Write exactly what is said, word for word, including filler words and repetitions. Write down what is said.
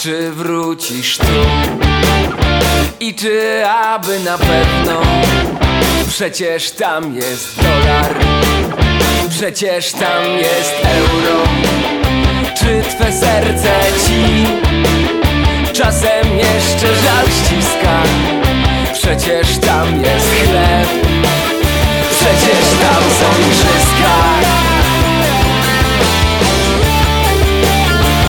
Czy wrócisz tu? I czy aby na pewno? Przecież tam jest dolar, przecież tam jest euro. Czy twe serce ci czasem jeszcze żal ściska? Przecież tam jest chleb,